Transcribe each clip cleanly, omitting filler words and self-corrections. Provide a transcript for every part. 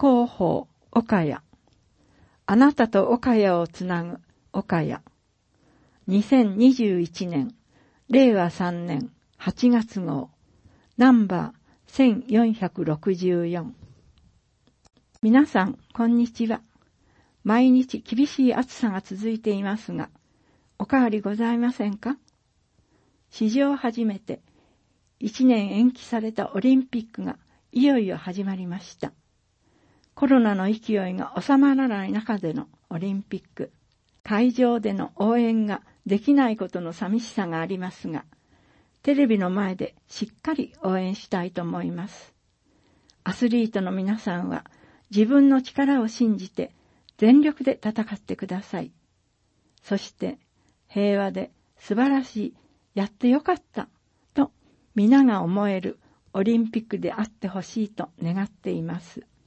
広報岡谷。あなたと岡谷をつなぐ岡谷。2021年令和3年8月号ナンバー1464。皆さんこんにちは。毎日厳しい暑さが続いていますが、お変わりございませんか？史上初めて1年延期されたオリンピックがいよいよ始まりました。コロナの勢いが収まらない中でのオリンピック。会場での応援ができないことの寂しさがありますが、テレビの前でしっかり応援したいと思います。アスリートの皆さんは自分の力を信じて全力で戦ってください。そして平和で素晴らしい、やってよかったと皆が思えるオリンピックであってほしいと願っています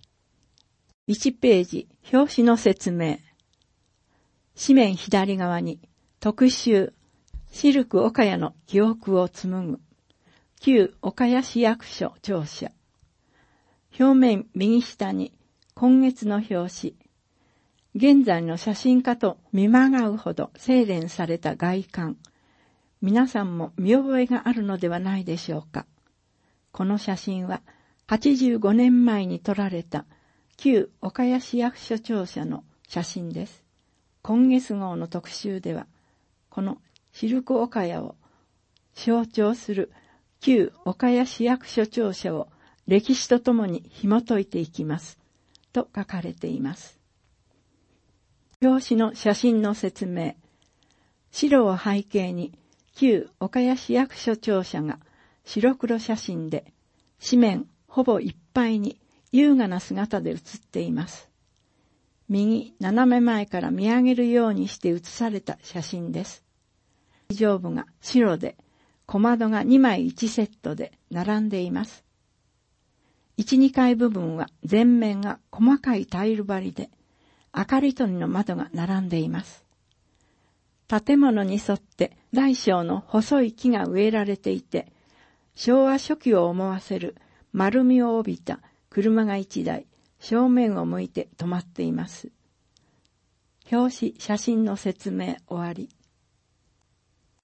。1ページ、表紙の説明。紙面左側に特集、シルク岡谷の記憶を紡ぐ、旧岡谷市役所庁舎。表面右下に今月の表紙。現在の写真家と見まがうほど精錬された外観。皆さんも見覚えがあるのではないでしょうか。この写真は85年前に撮られた旧岡谷市役所庁舎の写真です。今月号の特集では、このシルク岡谷を象徴する旧岡谷市役所庁舎を歴史とともに紐解いていきます。と書かれています。表紙の写真の説明。白を背景に旧岡谷市役所庁舎が白黒写真で、紙面ほぼいっぱいに優雅な姿で写っています。右斜め前から見上げるようにして写された写真です。上部が白で、小窓が2枚1セットで並んでいます。1、2階部分は全面が細かいタイル張りで、明かり取りの窓が並んでいます。建物に沿って大小の細い木が植えられていて、昭和初期を思わせる丸みを帯びた車が1台、正面を向いて止まっています。表紙写真の説明終わり。